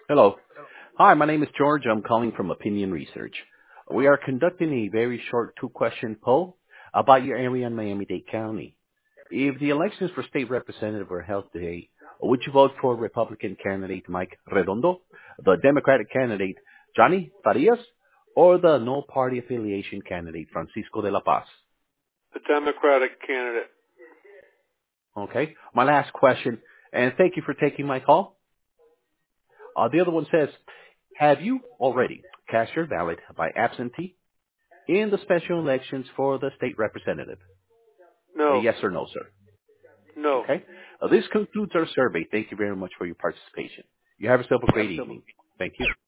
Hello. Hi, my name is George. I'm calling from Opinion Research. We are conducting a very short two-question poll about your area in Miami-Dade County. If the elections for state representative were held today, would you vote for Republican candidate Mike Redondo, the Democratic candidate Johnny Farias, or the no party affiliation candidate Francisco de la Paz? The Democratic candidate. Okay. My last question, and thank you for taking my call. The other one says, have you already cast your ballot by absentee in the special elections for the state representative? No. Yes or no, sir? No. Okay. This concludes our survey. Thank you very much for your participation. You have yourself a great evening. Thank you.